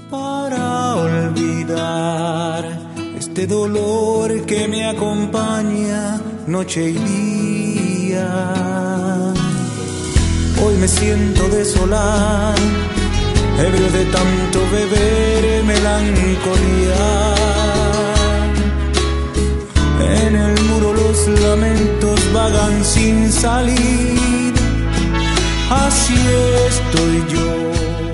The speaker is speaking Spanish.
para olvidar este dolor que me acompaña noche y día. Hoy me siento desolado, ebrio de tanto beber melancolía. En el muro los lamentos vagan sin salir, así estoy yo.